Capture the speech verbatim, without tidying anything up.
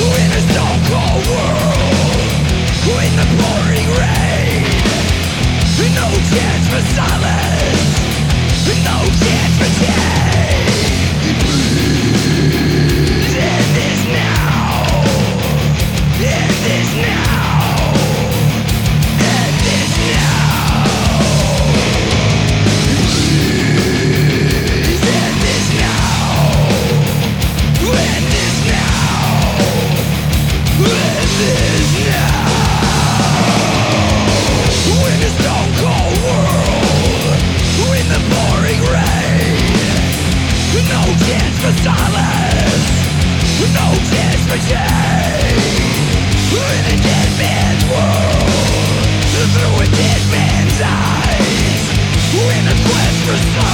In a stone cold world, in the pouring rain, no chance for silence, no chance for change. End this now, end this now, end this now. Please end this now, end this now, end this now. In a stone cold world, in the pouring rain, no chance for silence, no chance for change. In a dead man's world, through a dead man's eyes, in a quest for silence.